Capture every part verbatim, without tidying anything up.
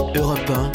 Europe un,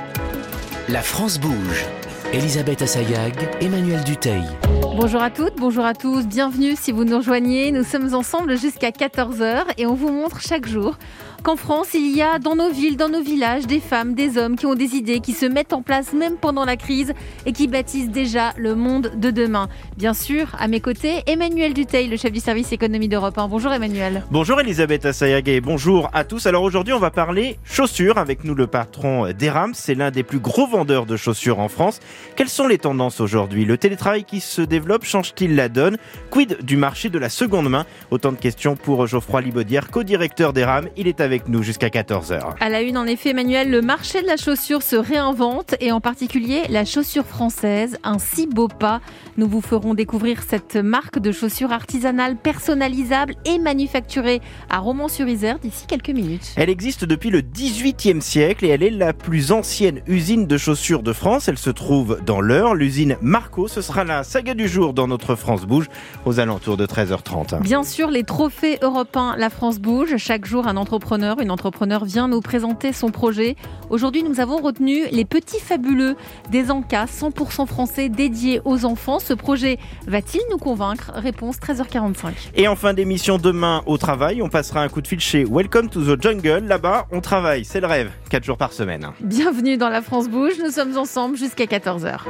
la France bouge. Elisabeth Assayag, Emmanuel Dutheil. Bonjour à toutes, bonjour à tous, bienvenue si vous nous rejoignez. Nous sommes ensemble jusqu'à quatorze heures et on vous montre chaque jour qu'en France, il y a dans nos villes, dans nos villages, des femmes, des hommes qui ont des idées, qui se mettent en place même pendant la crise et qui bâtissent déjà le monde de demain. Bien sûr, à mes côtés, Emmanuel Dutheil, le chef du service économie d'Europe un. Bonjour Emmanuel. Bonjour Elisabeth Assayag et bonjour à tous. Alors aujourd'hui, on va parler chaussures avec nous le patron d'Eram. C'est l'un des plus gros vendeurs de chaussures en France. Quelles sont les tendances aujourd'hui ? Le télétravail qui se développe change-t-il la donne ? Quid du marché de la seconde main ? Autant de questions pour Geoffroy Libaudière, co-directeur d'Eram. Il est avec nous jusqu'à quatorze heures. À la une, en effet, Emmanuel, le marché de la chaussure se réinvente et en particulier la chaussure française, un si beau pas. Nous vous ferons découvrir cette marque de chaussures artisanales, personnalisables et manufacturées à Romans-sur-Isère d'ici quelques minutes. Elle existe depuis le dix-huitième siècle et elle est la plus ancienne usine de chaussures de France. Elle se trouve dans l'Eure, l'usine Marco. Ce sera la saga du jour dans notre France Bouge aux alentours de treize heures trente. Bien sûr, les trophées européens, la France Bouge. Chaque jour, un entrepreneur Une entrepreneur vient nous présenter son projet. Aujourd'hui, nous avons retenu les petits fabuleux des Ancas, cent pour cent français dédiés aux enfants. Ce projet va-t-il nous convaincre ? Réponse treize heures quarante-cinq. Et en fin d'émission, demain au travail, on passera un coup de fil chez Welcome to the Jungle. Là-bas, on travaille, c'est le rêve, quatre jours par semaine. Bienvenue dans la France Bouge, nous sommes ensemble jusqu'à quatorze heures.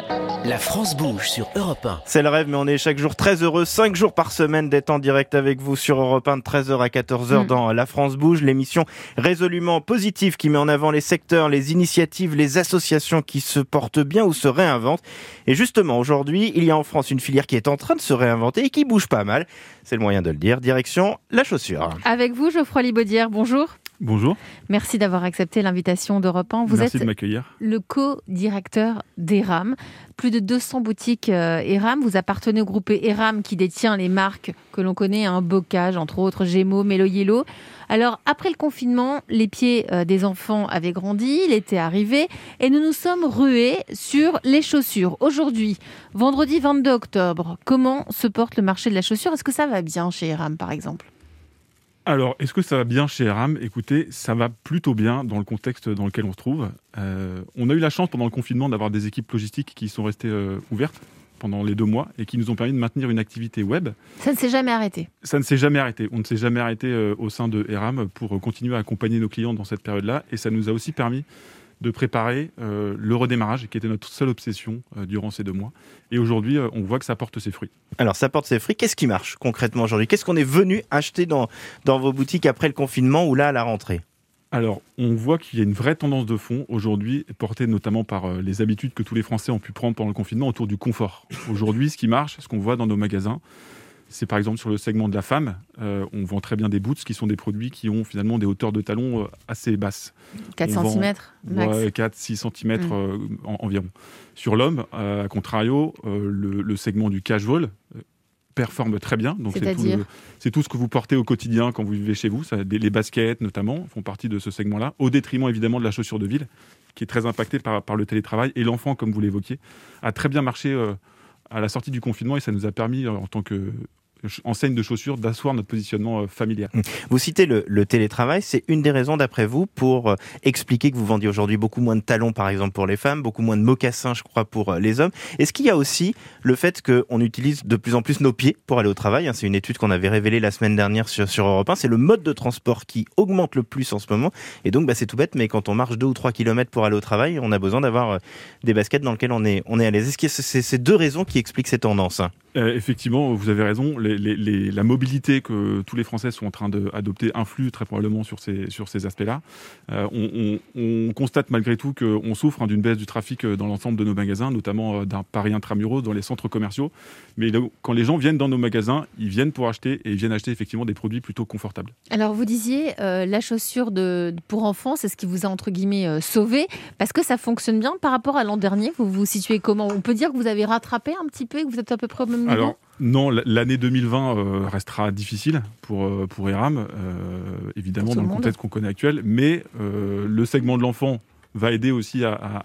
La France bouge sur Europe un. C'est le rêve, mais on est chaque jour très heureux, cinq jours par semaine d'être en direct avec vous sur Europe un de treize heures à quatorze heures mmh. dans La France Bouge, l'émission résolument positive qui met en avant les secteurs, les initiatives, les associations qui se portent bien ou se réinventent. Et justement, aujourd'hui, il y a en France une filière qui est en train de se réinventer et qui bouge pas mal. C'est le moyen de le dire. Direction la chaussure. Avec vous, Geoffroy Libaudière, bonjour. Bonjour. Merci d'avoir accepté l'invitation d'Europe un. Vous Merci êtes de m'accueillir. Le co-directeur d'Eram. Plus de deux cents boutiques euh, Eram. Vous appartenez au groupe Eram qui détient les marques que l'on connaît, un hein, Bocage, entre autres Gémeaux, Mélo Yellow. Alors, après le confinement, les pieds euh, des enfants avaient grandi, l'été est arrivé et nous nous sommes rués sur les chaussures. Aujourd'hui, vendredi vingt-deux octobre, comment se porte le marché de la chaussure ? Est-ce que ça va bien chez Eram, par exemple ? Alors, est-ce que ça va bien chez Eram ? Écoutez, ça va plutôt bien dans le contexte dans lequel on se trouve. Euh, on a eu la chance pendant le confinement d'avoir des équipes logistiques qui sont restées euh, ouvertes pendant les deux mois et qui nous ont permis de maintenir une activité web. Ça ne s'est jamais arrêté. Ça ne s'est jamais arrêté. On ne s'est jamais arrêté euh, au sein de Eram pour continuer à accompagner nos clients dans cette période-là. Et ça nous a aussi permis de préparer euh, le redémarrage, qui était notre seule obsession euh, durant ces deux mois. Et aujourd'hui, euh, on voit que ça porte ses fruits. Alors, ça porte ses fruits. Qu'est-ce qui marche concrètement aujourd'hui ? Qu'est-ce qu'on est venu acheter dans, dans vos boutiques après le confinement ou là, à la rentrée ? Alors, on voit qu'il y a une vraie tendance de fond aujourd'hui, portée notamment par euh, les habitudes que tous les Français ont pu prendre pendant le confinement autour du confort. Aujourd'hui, ce qui marche, ce qu'on voit dans nos magasins, c'est par exemple sur le segment de la femme, euh, on vend très bien des boots qui sont des produits qui ont finalement des hauteurs de talons euh, assez basses. quatre centimètres max. Ouais, quatre à six centimètres mmh. euh, en, environ. Sur l'homme, euh, à contrario, euh, le, le segment du casual euh, performe très bien. Donc c'est tout, le, c'est tout ce que vous portez au quotidien quand vous vivez chez vous. Ça, les baskets notamment font partie de ce segment-là, au détriment évidemment de la chaussure de ville, qui est très impactée par, par le télétravail. Et l'enfant, comme vous l'évoquiez, a très bien marché euh, à la sortie du confinement et ça nous a permis, en tant que enseigne de chaussures, d'asseoir notre positionnement familial. Vous citez le, le télétravail, c'est une des raisons d'après vous pour euh, expliquer que vous vendiez aujourd'hui beaucoup moins de talons par exemple pour les femmes, beaucoup moins de mocassins je crois pour euh, les hommes. Est-ce qu'il y a aussi le fait qu'on utilise de plus en plus nos pieds pour aller au travail, hein, c'est une étude qu'on avait révélée la semaine dernière sur, sur Europe un, c'est le mode de transport qui augmente le plus en ce moment et donc bah, c'est tout bête mais quand on marche deux ou trois kilomètres pour aller au travail, on a besoin d'avoir euh, des baskets dans lesquelles on est, on est à l'aise. Est-ce que c'est, c'est ces deux raisons qui expliquent ces tendances hein ? Euh, effectivement, vous avez raison. Les, les, les, la mobilité que tous les Français sont en train d'adopter influe très probablement sur ces, sur ces aspects-là. Euh, on, on, on constate malgré tout qu'on souffre hein, d'une baisse du trafic dans l'ensemble de nos magasins, notamment euh, d'un Paris intramuros, dans les centres commerciaux. Mais là, quand les gens viennent dans nos magasins, ils viennent pour acheter et ils viennent acheter effectivement des produits plutôt confortables. Alors vous disiez, euh, la chaussure de, pour enfants, c'est ce qui vous a entre guillemets euh, sauvé, parce que ça fonctionne bien par rapport à l'an dernier. Vous vous situez comment ? On peut dire que vous avez rattrapé un petit peu et que vous êtes à peu près au même niveau ? Alors, non, l'année deux mille vingt euh, restera difficile pour, euh, pour Eram, euh, évidemment, dans le, le contexte qu'on connaît actuel, mais euh, le segment de l'enfant va aider aussi à, à,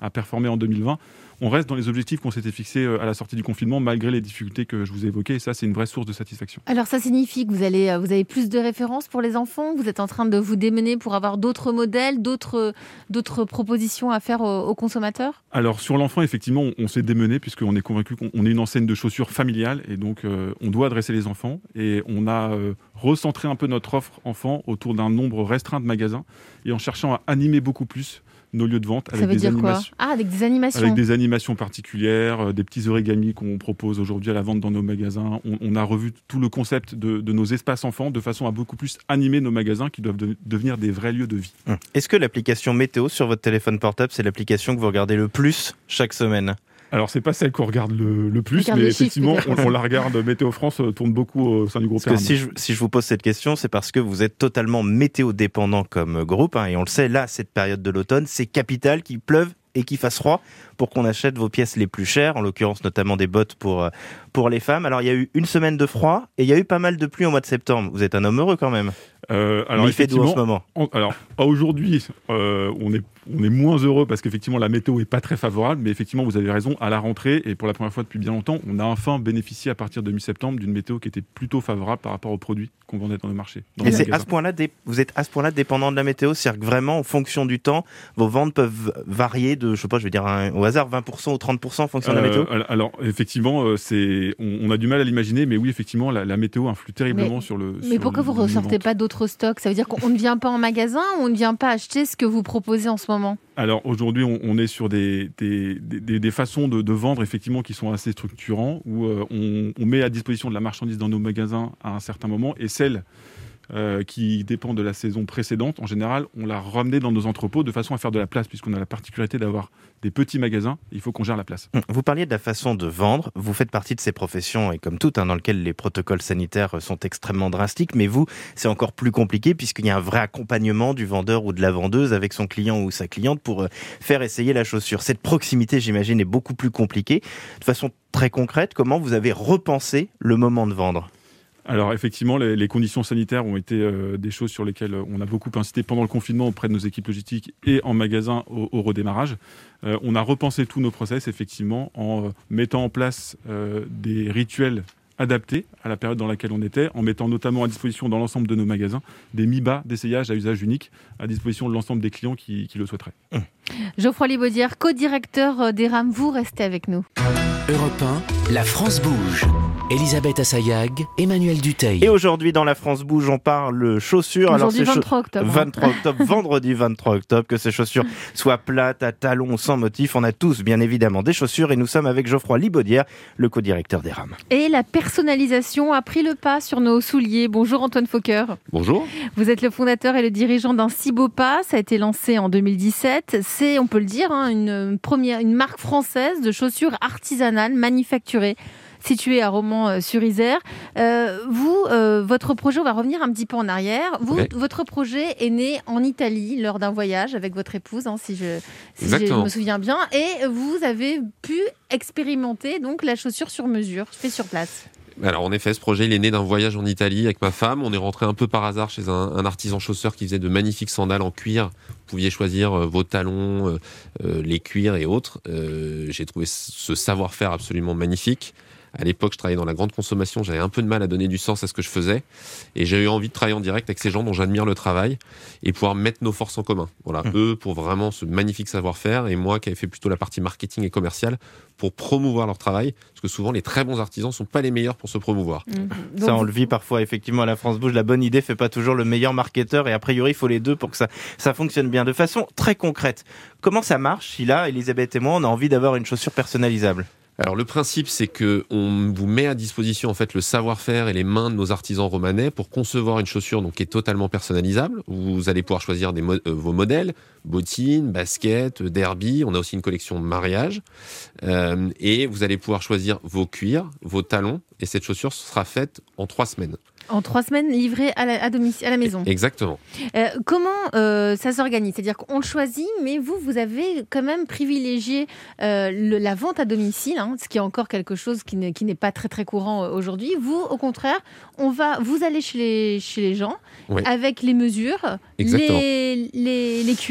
à performer en deux mille vingt. On reste dans les objectifs qu'on s'était fixés à la sortie du confinement, malgré les difficultés que je vous ai évoquées. Et ça, c'est une vraie source de satisfaction. Alors, ça signifie que vous, allez, vous avez plus de références pour les enfants. Vous êtes en train de vous démener pour avoir d'autres modèles, d'autres, d'autres propositions à faire aux, aux consommateurs ? Alors, sur l'enfant, effectivement, on, on s'est démené puisqu'on est convaincu qu'on est une enseigne de chaussures familiale. Et donc, euh, on doit adresser les enfants. Et on a euh, recentré un peu notre offre enfant autour d'un nombre restreint de magasins et en cherchant à animer beaucoup plus nos lieux de vente avec Ça veut des dire animations. Quoi ? Ah, avec des animations. Avec des animations particulières, euh, des petits origamis qu'on propose aujourd'hui à la vente dans nos magasins. On, on a revu tout le concept de, de nos espaces enfants de façon à beaucoup plus animer nos magasins qui doivent de, devenir des vrais lieux de vie. Hum. Est-ce que l'application météo sur votre téléphone portable, c'est l'application que vous regardez le plus chaque semaine ? Alors, c'est pas celle qu'on regarde le, le plus, regarde mais chiffres, effectivement, on, on la regarde. Météo France tourne beaucoup au sein du groupe. Parce que si je, si je vous pose cette question, c'est parce que vous êtes totalement météo-dépendant comme groupe, hein, et on le sait, là, cette période de l'automne, c'est capital qu'il pleuve et qu'il fasse froid pour qu'on achète vos pièces les plus chères, en l'occurrence notamment des bottes pour, pour les femmes. Alors, il y a eu une semaine de froid et il y a eu pas mal de pluie au mois de septembre. Vous êtes un homme heureux quand même. Euh, alors Mais il fait doux en ce moment. En, alors, aujourd'hui, euh, on, est, on est moins heureux parce qu'effectivement, la météo n'est pas très favorable. Mais effectivement, vous avez raison, à la rentrée, et pour la première fois depuis bien longtemps, on a enfin bénéficié à partir de mi-septembre d'une météo qui était plutôt favorable par rapport aux produits qu'on vendait dans le marché. Et c'est à ce point-là, vous êtes à ce point-là dépendant de la météo, c'est-à-dire que vraiment, en fonction du temps, vos ventes peuvent varier de, je sais pas, je vais dire un, au hasard, vingt pour cent ou trente pour cent en fonction euh, de la météo. Alors, effectivement, c'est, on, on a du mal à l'imaginer, mais oui, effectivement, la, la météo influe terriblement mais, sur le. Mais sur pourquoi le, vous ne ressortez pas d'autres stocks ? Ça veut dire qu'on ne vient pas en magasin ou on ne vient pas acheter ce que vous proposez en ce moment ? Alors aujourd'hui, on, on est sur des, des, des, des façons de, de vendre effectivement qui sont assez structurants, où euh, on, on met à disposition de la marchandise dans nos magasins à un certain moment, et celle euh, qui dépend de la saison précédente, en général, on l'a ramenée dans nos entrepôts de façon à faire de la place, puisqu'on a la particularité d'avoir des petits magasins, il faut qu'on gère la place. Vous parliez de la façon de vendre, vous faites partie de ces professions, et comme toutes, hein, dans lesquelles les protocoles sanitaires sont extrêmement drastiques, mais vous, c'est encore plus compliqué, puisqu'il y a un vrai accompagnement du vendeur ou de la vendeuse avec son client ou sa cliente pour euh, faire essayer la chaussure. Cette proximité, j'imagine, est beaucoup plus compliquée. De façon très concrète, comment vous avez repensé le moment de vendre ? Alors effectivement, les, les conditions sanitaires ont été euh, des choses sur lesquelles on a beaucoup incité pendant le confinement auprès de nos équipes logistiques et en magasin au, au redémarrage. Euh, on a repensé tous nos process effectivement en euh, mettant en place euh, des rituels adaptés à la période dans laquelle on était, en mettant notamment à disposition dans l'ensemble de nos magasins des M I B A d'essayage à usage unique à disposition de l'ensemble des clients qui, qui le souhaiteraient. Mmh. Geoffroy Libaudière, co-directeur d'Eram, vous restez avec nous. Europe un, la France bouge. Elisabeth Assayag, Emmanuel Dutheil. Et aujourd'hui, dans la France bouge, on parle chaussures. Aujourd'hui, Alors, vingt-trois octobre. vingt-trois octobre, vendredi vingt-trois octobre, que ces chaussures soient plates, à talons, sans motif. On a tous, bien évidemment, des chaussures et nous sommes avec Geoffroy Libaudière, le co-directeur d'Eram. Et la personnalisation a pris le pas sur nos souliers. Bonjour Antoine Fauquer. Bonjour. Vous êtes le fondateur et le dirigeant d'un Si Beau Pas. Ça a été lancé en deux mille dix-sept. C'est, on peut le dire, hein, une, première, une marque française de chaussures artisanales manufacturées, situé à Romans-sur-Isère. Euh, vous, euh, votre projet, on va revenir un petit peu en arrière. Vous, ouais. Votre projet est né en Italie lors d'un voyage avec votre épouse, hein, si, je, si je me souviens bien. Et vous avez pu expérimenter donc la chaussure sur mesure, fait sur place. Alors en effet, ce projet il est né d'un voyage en Italie avec ma femme. On est rentré un peu par hasard chez un, un artisan chausseur qui faisait de magnifiques sandales en cuir. Vous pouviez choisir euh, vos talons, euh, euh, les cuirs et autres. Euh, j'ai trouvé ce savoir-faire absolument magnifique. À l'époque, je travaillais dans la grande consommation, j'avais un peu de mal à donner du sens à ce que je faisais. Et j'ai eu envie de travailler en direct avec ces gens dont j'admire le travail et pouvoir mettre nos forces en commun. Voilà, mmh. Eux pour vraiment ce magnifique savoir-faire et moi qui avais fait plutôt la partie marketing et commerciale pour promouvoir leur travail. Parce que souvent, les très bons artisans ne sont pas les meilleurs pour se promouvoir. Mmh. Ça, on le vit parfois, effectivement, à la France Bouge. La bonne idée fait pas toujours le meilleur marketeur et a priori, il faut les deux pour que ça, ça fonctionne bien. De façon très concrète, comment ça marche si là, Elisabeth et moi, on a envie d'avoir une chaussure personnalisable ? Alors le principe, c'est que on vous met à disposition en fait le savoir-faire et les mains de nos artisans romanais pour concevoir une chaussure donc qui est totalement personnalisable. Vous allez pouvoir choisir des mo- euh, vos modèles, bottines, baskets, derby. On a aussi une collection de mariage euh, et vous allez pouvoir choisir vos cuirs, vos talons et cette chaussure sera faite en trois semaines. En trois semaines, livré à la, à, domicile, à la maison. Exactement. Euh, comment euh, ça s'organise ? C'est-à-dire qu'on le choisit, mais vous, vous avez quand même privilégié euh, le, la vente à domicile, hein, ce qui est encore quelque chose qui, ne, qui n'est pas très très courant aujourd'hui. Vous, au contraire, on va, vous allez chez les, chez les gens, oui, avec les mesures, les, les, les cuirs.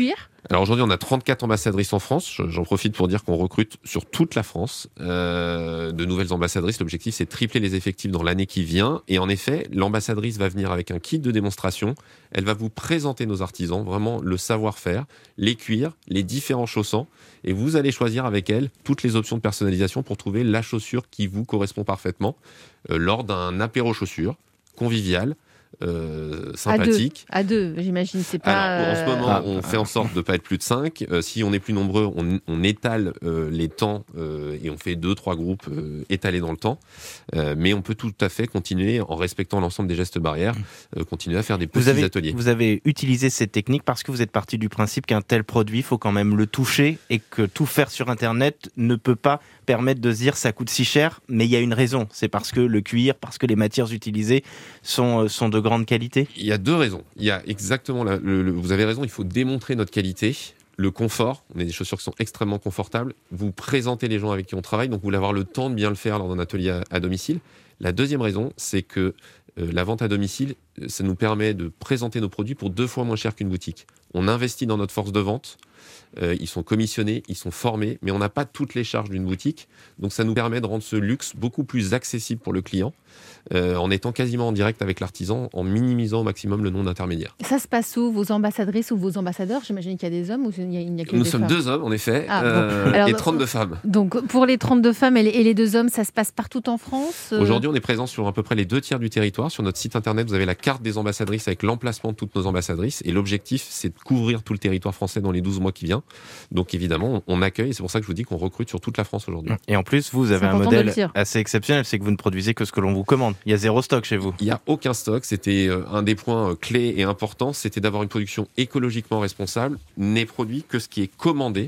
Alors aujourd'hui, on a trente-quatre ambassadrices en France. J'en profite pour dire qu'on recrute sur toute la France euh, de nouvelles ambassadrices. L'objectif, c'est de tripler les effectifs dans l'année qui vient. Et en effet, l'ambassadrice va venir avec un kit de démonstration. Elle va vous présenter nos artisans, vraiment le savoir-faire, les cuirs, les différents chaussants. Et vous allez choisir avec elle toutes les options de personnalisation pour trouver la chaussure qui vous correspond parfaitement euh, lors d'un apéro chaussures convivial. Euh, sympathique. À deux, à deux, j'imagine. C'est pas. Alors, en ce moment, ah, on ah, fait en sorte de ne pas être plus de cinq. Euh, si on est plus nombreux, on, on étale euh, les temps euh, et on fait deux, trois groupes euh, étalés dans le temps. Euh, mais on peut tout à fait continuer en respectant l'ensemble des gestes barrières, euh, continuer à faire des petits vous avez, ateliers. Vous avez utilisé cette technique parce que vous êtes parti du principe qu'un tel produit, il faut quand même le toucher et que tout faire sur Internet ne peut pas permettre de se dire ça coûte si cher, mais il y a une raison. C'est parce que le cuir, parce que les matières utilisées sont, sont de grande qualité. Il y a deux raisons. Il y a exactement, la, le, le, vous avez raison, il faut démontrer notre qualité, le confort. On a des chaussures qui sont extrêmement confortables. Vous présentez les gens avec qui on travaille, donc vous voulez avoir le temps de bien le faire lors d'un atelier à, à domicile. La deuxième raison, c'est que euh, la vente à domicile, ça nous permet de présenter nos produits pour deux fois moins cher qu'une boutique. On investit dans notre force de vente. Euh, ils sont commissionnés, ils sont formés, mais on n'a pas toutes les charges d'une boutique. Donc ça nous permet de rendre ce luxe beaucoup plus accessible pour le client, euh, en étant quasiment en direct avec l'artisan, en minimisant au maximum le nombre d'intermédiaires. Ça se passe où, vos ambassadrices ou vos ambassadeurs? J'imagine qu'il y a des hommes ou il n'y a, il n'y a que Nous des sommes femmes. deux hommes, en effet, Ah, bon. euh, Alors, et trente-deux femmes. Donc pour les trente-deux femmes et les, et les deux hommes, ça se passe partout en France euh... Aujourd'hui, on est présent sur à peu près les deux tiers du territoire. Sur notre site internet, vous avez la carte des ambassadrices avec l'emplacement de toutes nos ambassadrices. Et l'objectif, c'est de couvrir tout le territoire français dans les douze mois qui viennent. Donc évidemment, on accueille, et c'est pour ça que je vous dis qu'on recrute sur toute la France aujourd'hui. Et en plus, vous avez un modèle assez exceptionnel, c'est que vous ne produisez que ce que l'on vous commande. Il y a zéro stock chez vous. Il n'y a aucun stock, c'était un des points clés et importants, c'était d'avoir une production écologiquement responsable, n'est produit que ce qui est commandé,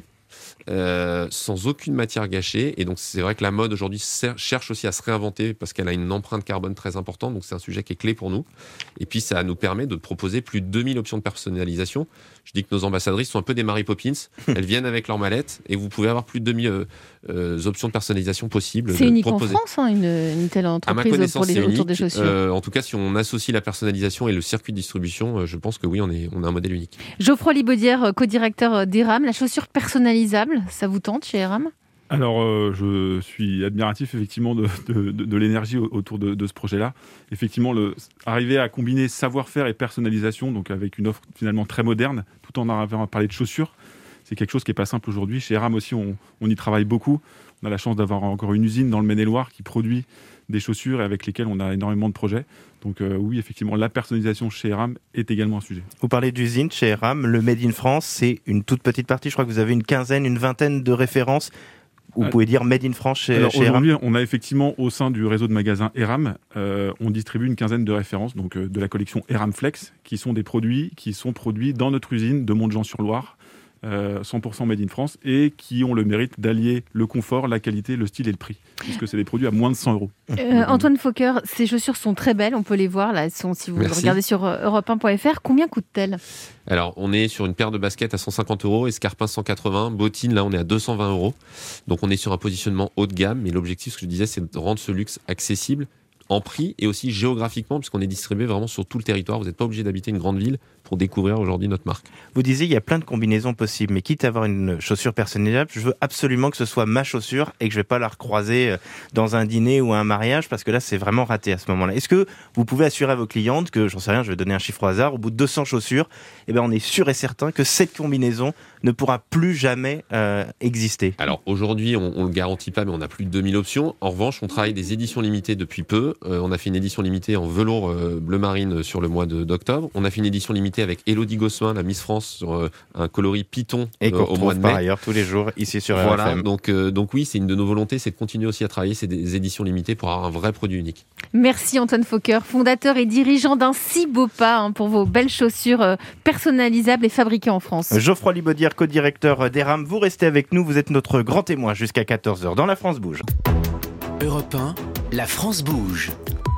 euh, sans aucune matière gâchée. Et donc c'est vrai que la mode aujourd'hui cherche aussi à se réinventer parce qu'elle a une empreinte carbone très importante, donc c'est un sujet qui est clé pour nous. Et puis ça nous permet de proposer plus de deux mille options de personnalisation. Je dis que nos ambassadrices sont un peu des Mary Poppins, elles viennent avec leur mallette et vous pouvez avoir plus de deux mille euh, euh, options de personnalisation possibles. C'est unique proposer. en France, hein, une, une telle entreprise pour les, autour des chaussures. Euh, en tout cas, si on associe la personnalisation et le circuit de distribution, euh, je pense que oui, on, est, on a un modèle unique. Geoffroy Libaudière, co-directeur d'Eram, la chaussure personnalisable, ça vous tente chez Eram ? Alors, euh, je suis admiratif effectivement de, de, de, de l'énergie autour de, de ce projet-là. Effectivement, le, arriver à combiner savoir-faire et personnalisation, donc avec une offre finalement très moderne, tout en arrivant à parler de chaussures, c'est quelque chose qui n'est pas simple aujourd'hui. Chez Eram aussi, on, on y travaille beaucoup. On a la chance d'avoir encore une usine dans le Maine-et-Loire qui produit des chaussures et avec lesquelles on a énormément de projets. Donc euh, oui, effectivement, la personnalisation chez Eram est également un sujet. Vous parlez d'usine chez Eram, le Made in France, c'est une toute petite partie. Je crois que vous avez une quinzaine, une vingtaine de références. Vous ah, pouvez dire Made in France chez, alors, chez Eram. Aujourd'hui, on a effectivement au sein du réseau de magasins Eram, euh, on distribue une quinzaine de références, donc euh, de la collection Eram Flex, qui sont des produits qui sont produits dans notre usine de Montjean-sur-Loire. Euh, cent pour cent made in France et qui ont le mérite d'allier le confort, la qualité, le style et le prix, puisque c'est des produits à moins de cent euros. Euh, Antoine Fokker, ces chaussures sont très belles, on peut les voir là, elles sont, si vous Merci. regardez sur europe un point f r. Combien coûtent-elles ? Alors, on est sur une paire de baskets à cent cinquante euros, escarpins cent quatre-vingts, bottines, là, on est à deux cent vingt euros. Donc, on est sur un positionnement haut de gamme, mais l'objectif, ce que je disais, c'est de rendre ce luxe accessible en prix et aussi géographiquement, puisqu'on est distribué vraiment sur tout le territoire. Vous n'êtes pas obligé d'habiter une grande ville pour découvrir aujourd'hui notre marque. Vous disiez, il y a plein de combinaisons possibles, mais quitte à avoir une chaussure personnalisable, je veux absolument que ce soit ma chaussure et que je ne vais pas la recroiser dans un dîner ou un mariage, parce que là, c'est vraiment raté à ce moment-là. Est-ce que vous pouvez assurer à vos clientes que, j'en sais rien, je vais donner un chiffre au hasard, au bout de deux cents chaussures, eh ben, on est sûr et certain que cette combinaison ne pourra plus jamais euh, exister? Alors aujourd'hui, on ne le garantit pas, mais on a plus de deux mille options. En revanche, on travaille des éditions limitées depuis peu. Euh, on a fait une édition limitée en velours euh, bleu marine sur le mois de, d'octobre. On a fait une édition limitée avec Élodie Gossuin, la Miss France, sur euh, un coloris python et euh, qu'on au mois de mai. par ailleurs tous les jours ici sur voilà, R F M. Donc, euh, donc oui, c'est une de nos volontés, c'est de continuer aussi à travailler ces des éditions limitées pour avoir un vrai produit unique. Merci Antoine Fokker, fondateur et dirigeant d'un si beau pas hein, pour vos belles chaussures euh, personnalisables et fabriquées en France. Geoffroy Libaudière, co-directeur d'Eram, vous restez avec nous, vous êtes notre grand témoin jusqu'à quatorze heures dans La France Bouge. Europe un, La France bouge.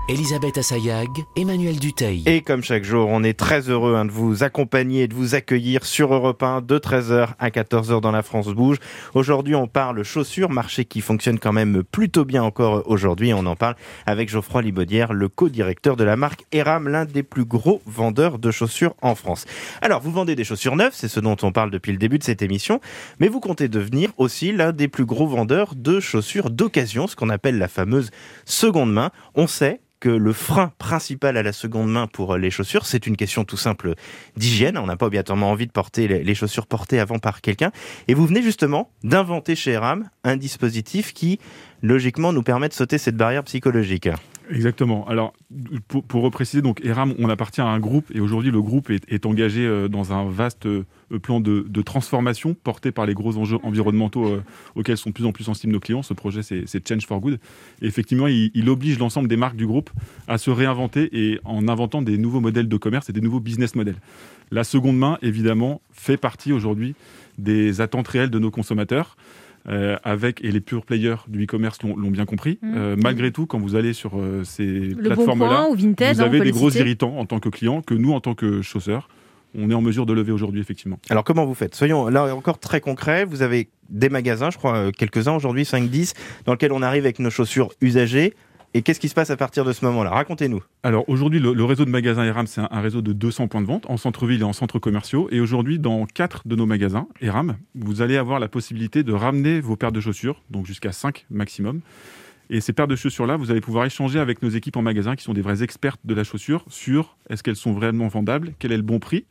Elisabeth Assayag, Emmanuel Dutheil. Et comme chaque jour, on est très heureux hein, de vous accompagner et de vous accueillir sur Europe un de treize heures à quatorze heures dans La France Bouge. Aujourd'hui, on parle chaussures, marché qui fonctionne quand même plutôt bien encore aujourd'hui. On en parle avec Geoffroy Libaudière, le co-directeur de la marque Eram, l'un des plus gros vendeurs de chaussures en France. Alors, vous vendez des chaussures neuves, c'est ce dont on parle depuis le début de cette émission, mais vous comptez devenir aussi l'un des plus gros vendeurs de chaussures d'occasion, ce qu'on appelle la fameuse seconde main. On sait que le frein principal à la seconde main pour les chaussures, c'est une question tout simple d'hygiène. On n'a pas obligatoirement envie de porter les chaussures portées avant par quelqu'un. Et vous venez justement d'inventer chez Eram un dispositif qui, logiquement, nous permet de sauter cette barrière psychologique. Exactement. Alors, pour, pour repréciser, donc Eram, on appartient à un groupe et aujourd'hui, le groupe est, est engagé dans un vaste plan de, de transformation porté par les gros enjeux environnementaux euh, auxquels sont de plus en plus sensibles nos clients. Ce projet, c'est, c'est Change for Good. Et effectivement, il, il oblige l'ensemble des marques du groupe à se réinventer et en inventant des nouveaux modèles de commerce et des nouveaux business models. La seconde main, évidemment, fait partie aujourd'hui des attentes réelles de nos consommateurs. Euh, avec, et les pure players du e-commerce l'ont, l'ont bien compris. Mmh. Euh, malgré tout, quand vous allez sur euh, ces le plateformes-là, Bon Coin, ou Vinted, vous avez des gros citer. irritants en tant que client que nous, en tant que chausseurs, on est en mesure de lever aujourd'hui, effectivement. Alors, comment vous faites ? Soyons là encore très concrets. Vous avez des magasins, je crois, quelques-uns aujourd'hui, cinq dix, dans lesquels on arrive avec nos chaussures usagées. Et qu'est-ce qui se passe à partir de ce moment-là ? Racontez-nous. Alors aujourd'hui, le, le réseau de magasins Eram, c'est un, un réseau de deux cents points de vente en centre-ville et en centres commerciaux. Et aujourd'hui, dans quatre de nos magasins Eram, vous allez avoir la possibilité de ramener vos paires de chaussures, donc jusqu'à cinq maximum. Et ces paires de chaussures-là, vous allez pouvoir échanger avec nos équipes en magasin, qui sont des vrais expertes de la chaussure, sur est-ce qu'elles sont vraiment vendables, quel est le bon prix,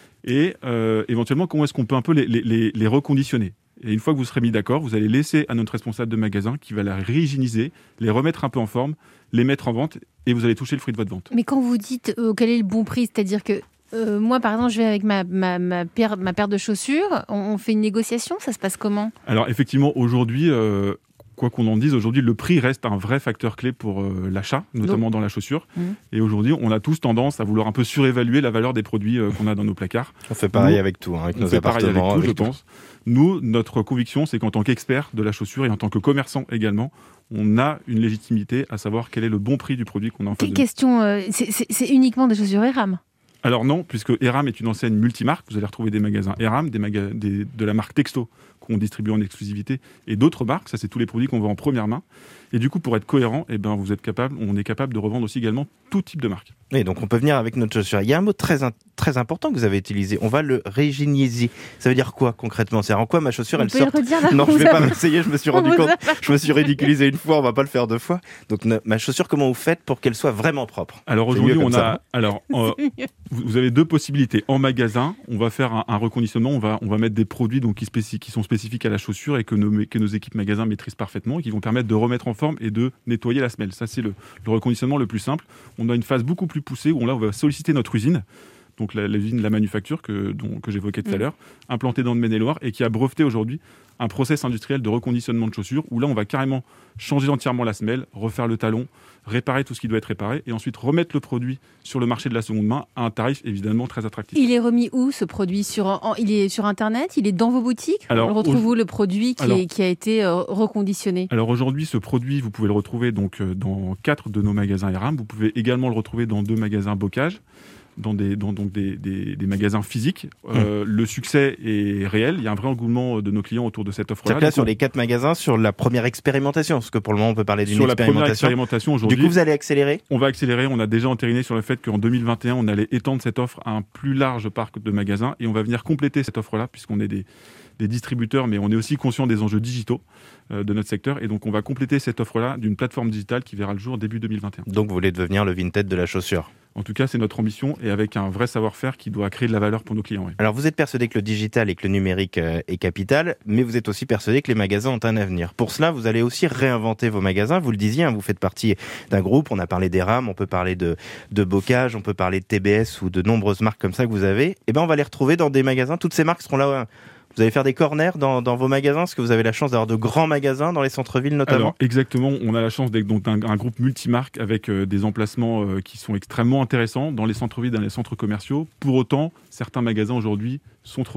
et euh, éventuellement, comment est-ce qu'on peut un peu les, les, les reconditionner. Et une fois que vous serez mis d'accord, vous allez laisser à notre responsable de magasin qui va la réhygiéniser, les remettre un peu en forme, les mettre en vente et vous allez toucher le fruit de votre vente. Mais quand vous dites euh, quel est le bon prix, c'est-à-dire que euh, moi, par exemple, je vais avec ma, ma, ma, paire, ma paire de chaussures, on, on fait une négociation, ça se passe comment ? Alors effectivement, aujourd'hui... Euh, Quoi qu'on en dise, aujourd'hui, le prix reste un vrai facteur clé pour euh, l'achat, notamment Donc. dans la chaussure. Mmh. Et aujourd'hui, on a tous tendance à vouloir un peu surévaluer la valeur des produits euh, qu'on a dans nos placards. On fait pareil Nous, avec tout, hein, avec nos appartements. Avec tout, avec je tout. pense. Nous, notre conviction, c'est qu'en tant qu'expert de la chaussure et en tant que commerçant également, on a une légitimité à savoir quel est le bon prix du produit qu'on a en face de nous. Question, euh, c'est, c'est, c'est uniquement des chaussures Eram ? Alors non, puisque Eram est une enseigne multimarque, vous allez retrouver des magasins Eram, des maga- des, de la marque Texto qu'on distribue en exclusivité, et d'autres marques, ça c'est tous les produits qu'on vend en première main. Et du coup, pour être cohérent, eh ben, vous êtes capable, on est capable de revendre aussi également tout type de marque. Et donc on peut venir avec notre chaussure. Il y a un mot très, in- très important que vous avez utilisé, on va le réhygiéniser. Ça veut dire quoi concrètement ? C'est en quoi ma chaussure, on elle peut sort ? Le redire, là, non, je ne vais pas m'essayer, je me suis rendu compte, a... je me suis ridiculisé une fois, on ne va pas le faire deux fois. Donc ne, ma chaussure, comment vous faites pour qu'elle soit vraiment propre ? Alors C'est aujourd'hui, on ça, a... hein alors, euh, vous avez deux possibilités. En magasin, on va faire un, un reconditionnement, on va, on va mettre des produits donc, qui, spécif- qui sont spécifiques à la chaussure et que nos, que nos équipes magasins maîtrisent parfaitement et qui vont permettre de remettre en forme et de nettoyer la semelle. Ça, c'est le, le reconditionnement le plus simple. On a une phase beaucoup plus poussée où là, on va solliciter notre usine, donc la, l'usine de la manufacture que, dont, que j'évoquais tout à l'heure, implantée dans le Maine-et-Loire et qui a breveté aujourd'hui un process industriel de reconditionnement de chaussures où là, on va carrément changer entièrement la semelle, refaire le talon, réparer tout ce qui doit être réparé et ensuite remettre le produit sur le marché de la seconde main à un tarif évidemment très attractif. Il est remis où ce produit sur, en, Il est sur Internet ? Il est dans vos boutiques ? Alors, on le retrouve où le produit qui, alors, est, qui a été euh, reconditionné ? Alors aujourd'hui, ce produit, vous pouvez le retrouver donc, euh, dans quatre de nos magasins Eram. Vous pouvez également le retrouver dans deux magasins Bocage, dans des, dans, donc des, des, des magasins physiques. Euh, mmh. Le succès est réel. Il y a un vrai engouement de nos clients autour de cette offre-là. C'est-à-dire là, sur les quatre magasins, sur la première expérimentation, parce que pour le moment, on peut parler d'une sur expérimentation. Sur la première expérimentation aujourd'hui. Du coup, vous allez accélérer ? On va accélérer. On a déjà entériné sur le fait qu'en deux mille vingt et un, on allait étendre cette offre à un plus large parc de magasins et on va venir compléter cette offre-là, puisqu'on est des, des distributeurs, mais on est aussi conscient des enjeux digitaux euh, de notre secteur. Et donc, on va compléter cette offre-là d'une plateforme digitale qui verra le jour début deux mille vingt et un. Donc, vous voulez devenir le Vinted de la chaussure ? En tout cas, c'est notre ambition et avec un vrai savoir-faire qui doit créer de la valeur pour nos clients. Oui. Alors, vous êtes persuadé que le digital et que le numérique euh, est capital, mais vous êtes aussi persuadé que les magasins ont un avenir. Pour cela, vous allez aussi réinventer vos magasins. Vous le disiez, hein, vous faites partie d'un groupe. On a parlé d'Eram, on peut parler de, de Bocage, on peut parler de T B S ou de nombreuses marques comme ça que vous avez. Eh ben, on va les retrouver dans des magasins. Toutes ces marques seront là. Ouais. Vous allez faire des corners dans, dans vos magasins, parce que vous avez la chance d'avoir de grands magasins dans les centres-villes notamment. Alors, exactement, on a la chance d'être donc un, un groupe multimarque avec euh, des emplacements euh, qui sont extrêmement intéressants dans les centres-villes, dans les centres commerciaux. Pour autant, certains magasins aujourd'hui sont trop grands.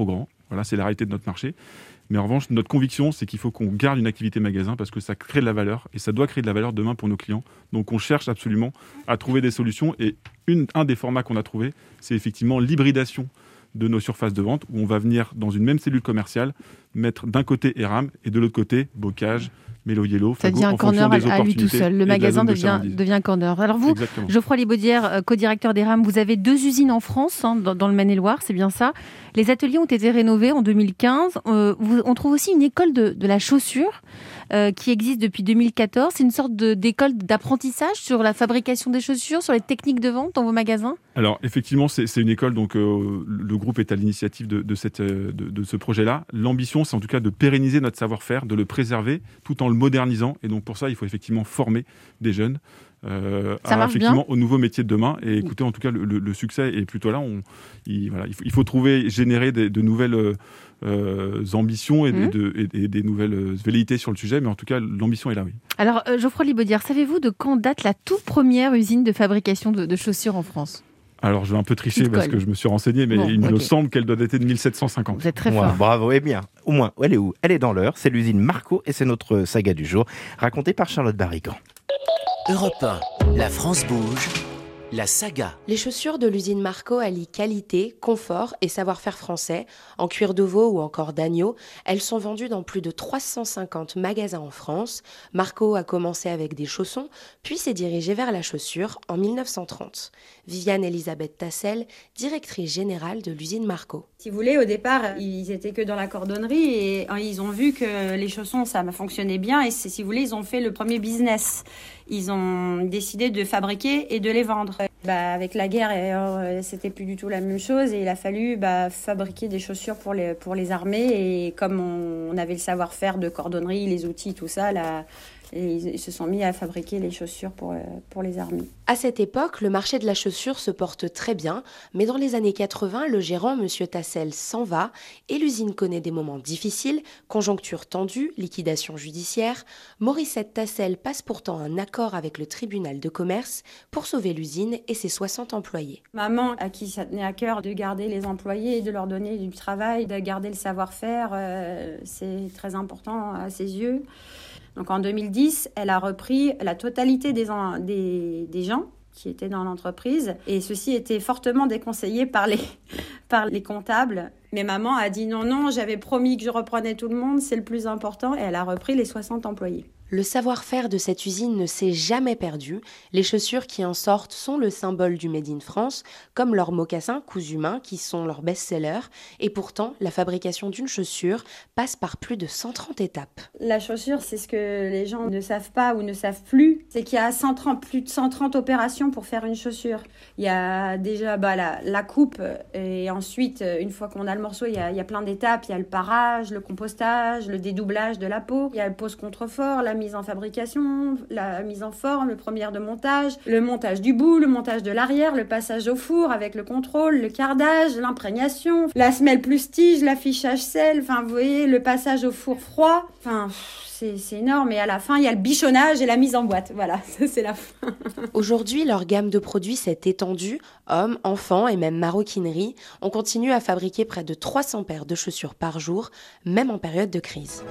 Voilà, c'est la réalité de notre marché. Mais en revanche, notre conviction, c'est qu'il faut qu'on garde une activité magasin parce que ça crée de la valeur et ça doit créer de la valeur demain pour nos clients. Donc, on cherche absolument à trouver des solutions. Et une, un des formats qu'on a trouvé, c'est effectivement l'hybridation de nos surfaces de vente où on va venir dans une même cellule commerciale mettre d'un côté Eram et de l'autre côté Bocage, Mélo Yellow. Ça devient un corner à lui tout seul. Le magasin devient, devient un corner. Alors vous, Exactement. Geoffroy Libaudière, co-directeur d'Eram, vous avez deux usines en France, hein, dans, dans le Maine-et-Loire, c'est bien ça. Les ateliers ont été rénovés en deux mille quinze. Euh, vous, on trouve aussi une école de, de la chaussure euh, qui existe depuis deux mille quatorze. C'est une sorte de, d'école d'apprentissage sur la fabrication des chaussures, sur les techniques de vente dans vos magasins. Alors effectivement, c'est, c'est une école, donc euh, le groupe est à l'initiative de, de, cette, de, de ce projet-là. L'ambition, c'est en tout cas de pérenniser notre savoir-faire, de le préserver tout en le modernisant. Et donc pour ça, il faut effectivement former des jeunes euh, ça à, effectivement, bien. aux nouveaux métiers de demain. Et écoutez, en tout cas, le, le, le succès est plutôt là. On, il, voilà, il, faut, il faut trouver, générer des, de nouvelles euh, ambitions et, mmh. de, et, et des nouvelles velléités sur le sujet. Mais en tout cas, l'ambition est là, oui. Alors, euh, Geoffroy Libaudière, savez-vous de quand date la toute première usine de fabrication de, de chaussures en France ? Alors, je vais un peu tricher parce que je me suis renseigné, mais bon, il okay. me semble qu'elle doit dater de mille sept cent cinquante. Vous êtes très ouais, fort. Bravo, eh bien, au moins, elle est où ? Elle est dans l'heure, c'est l'usine Marco et c'est notre saga du jour, racontée par Charlotte Barrican. Europe un, la France bouge, la saga. Les chaussures de l'usine Marco allient qualité, confort et savoir-faire français. En cuir de veau ou encore d'agneau, elles sont vendues dans plus de trois cent cinquante magasins en France. Marco a commencé avec des chaussons, puis s'est dirigé vers la chaussure en mille neuf cent trente. Viviane Elisabeth Tassel, directrice générale de l'usine Marco. Si vous voulez, au départ, ils étaient que dans la cordonnerie et ils ont vu que les chaussons, ça fonctionnait bien et c'est, si vous voulez, ils ont fait le premier business. Ils ont décidé de fabriquer et de les vendre. Bah, avec la guerre, euh, c'était plus du tout la même chose et il a fallu bah, fabriquer des chaussures pour les, pour les armées. Et comme on, on avait le savoir-faire de cordonnerie, les outils, tout ça, là, et ils se sont mis à fabriquer les chaussures pour, pour les armées. À cette époque, le marché de la chaussure se porte très bien, mais dans les années quatre-vingts, le gérant, M. Tassel, s'en va et l'usine connaît des moments difficiles, conjoncture tendue, liquidation judiciaire. Morissette Tassel passe pourtant un accord avec le tribunal de commerce pour sauver l'usine et ses soixante employés. Maman, à qui ça tenait à cœur de garder les employés, de leur donner du travail, de garder le savoir-faire, euh, c'est très important à ses yeux. Donc en deux mille dix, elle a repris la totalité des, en, des, des gens qui étaient dans l'entreprise et ceci était fortement déconseillé par les, par les comptables. Mais maman a dit non, non, j'avais promis que je reprenais tout le monde, c'est le plus important et elle a repris les soixante employés. Le savoir-faire de cette usine ne s'est jamais perdu. Les chaussures qui en sortent sont le symbole du Made in France, comme leurs mocassins cousus main qui sont leurs best-sellers. Et pourtant, la fabrication d'une chaussure passe par plus de cent trente étapes. La chaussure, c'est ce que les gens ne savent pas ou ne savent plus. C'est qu'il y a cent trente, plus de cent trente opérations pour faire une chaussure. Il y a déjà bah, la, la coupe et ensuite, une fois qu'on a le morceau, il y a, il y a plein d'étapes. Il y a le parage, le compostage, le dédoublage de la peau. Il y a le pose-contrefort, la mise en fabrication, la mise en forme, le premier de montage, le montage du bout, le montage de l'arrière, le passage au four avec le contrôle, le cardage, l'imprégnation, la semelle plus tige, l'affichage sel, enfin vous voyez, le passage au four froid, enfin c'est, c'est énorme. Et à la fin, il y a le bichonnage et la mise en boîte. Voilà, ça c'est la fin. Aujourd'hui, leur gamme de produits s'est étendue. Hommes, enfants et même maroquinerie. On continue à fabriquer près de trois cents paires de chaussures par jour, même en période de crise.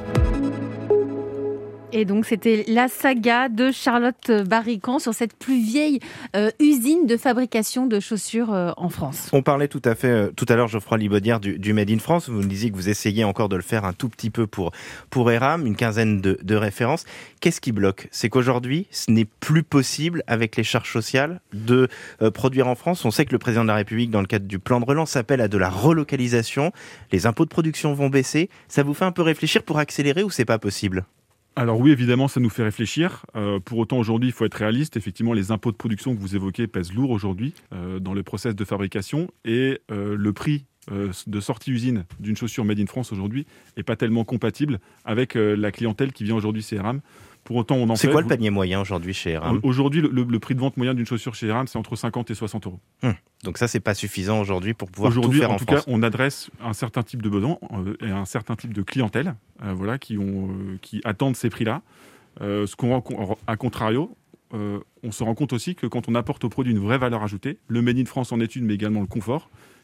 Et donc, c'était la saga de Charlotte Barrican sur cette plus vieille euh, usine de fabrication de chaussures euh, en France. On parlait tout à fait, euh, tout à l'heure, Geoffroy Libaudière, du, du Made in France. Vous nous disiez que vous essayez encore de le faire un tout petit peu pour, pour Eram, une quinzaine de, de références. Qu'est-ce qui bloque ? C'est qu'aujourd'hui, ce n'est plus possible, avec les charges sociales, de euh, produire en France. On sait que le président de la République, dans le cadre du plan de relance, appelle à de la relocalisation. Les impôts de production vont baisser. Ça vous fait un peu réfléchir pour accélérer ou c'est pas possible ? Alors oui, évidemment, ça nous fait réfléchir. Euh, pour autant, aujourd'hui, il faut être réaliste. Effectivement, les impôts de production que vous évoquez pèsent lourd aujourd'hui euh, dans le process de fabrication. Et euh, le prix euh, de sortie usine d'une chaussure Made in France aujourd'hui n'est pas tellement compatible avec euh, la clientèle qui vient aujourd'hui chez Eram. Pour autant, on en C'est fait, quoi le panier moyen aujourd'hui chez Eram ? Aujourd'hui, le, le prix de vente moyen d'une chaussure chez Eram, c'est entre cinquante et soixante euros. Hum. Donc ça, c'est pas suffisant aujourd'hui pour pouvoir aujourd'hui, tout faire en, en tout France. cas, on adresse un certain type de besoin euh, et un certain type de clientèle euh, voilà, qui, ont, euh, qui attendent ces prix-là. Euh, ce qu'on rencontre, à contrario, euh, on se rend compte aussi que quand on apporte au produit une vraie valeur ajoutée, le Made in France en est une, mais également le confort,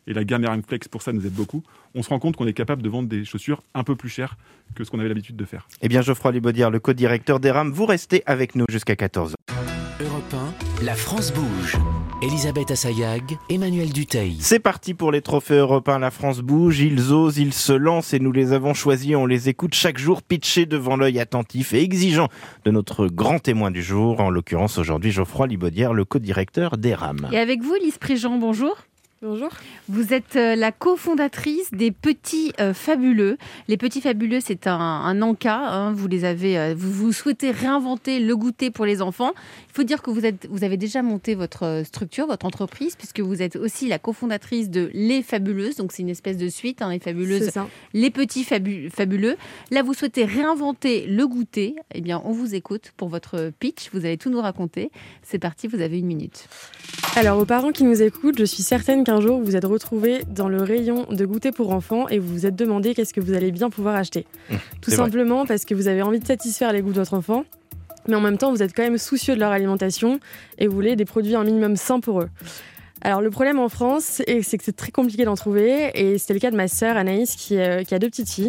et la gamme Eram Flex pour ça nous aide beaucoup, on se rend compte qu'on est capable de vendre des chaussures un peu plus chères que ce qu'on avait l'habitude de faire. Eh bien, Geoffroy Libaudière, le co-directeur d'Eram, vous restez avec nous jusqu'à quatorze heures. Europe un, la France bouge. Elisabeth Assayag, Emmanuel Dutheil. C'est parti pour les trophées Europe un, la France bouge. Ils osent, ils se lancent et nous les avons choisis. On les écoute chaque jour pitcher devant l'œil attentif et exigeant de notre grand témoin du jour. En l'occurrence, aujourd'hui, Geoffroy Libaudière, le co-directeur d'Eram. Et avec vous, Lise Préjean, bonjour. Bonjour. Vous êtes la cofondatrice des Petits euh, Fabuleux. Les Petits Fabuleux, c'est un, un encas. Hein, vous les avez, euh, vous, vous souhaitez réinventer le goûter pour les enfants. Il faut dire que vous êtes, vous avez déjà monté votre structure, votre entreprise, puisque vous êtes aussi la cofondatrice de Les Fabuleuses. Donc c'est une espèce de suite, hein, Les Fabuleuses, Les Petits Fabu- Fabuleux. Là, vous souhaitez réinventer le goûter. Eh bien, on vous écoute pour votre pitch. Vous allez tout nous raconter. C'est parti, vous avez une minute. Alors, aux parents qui nous écoutent, je suis certaine qu'un jour, vous vous êtes retrouvés dans le rayon de goûter pour enfants et vous vous êtes demandé qu'est-ce que vous allez bien pouvoir acheter. Mmh, Tout simplement vrai. Parce que vous avez envie de satisfaire les goûts de votre enfant, mais en même temps, vous êtes quand même soucieux de leur alimentation et vous voulez des produits un minimum sains pour eux. Alors, le problème en France, c'est que c'est très compliqué d'en trouver et c'était le cas de ma sœur Anaïs qui, euh, qui a deux petites filles.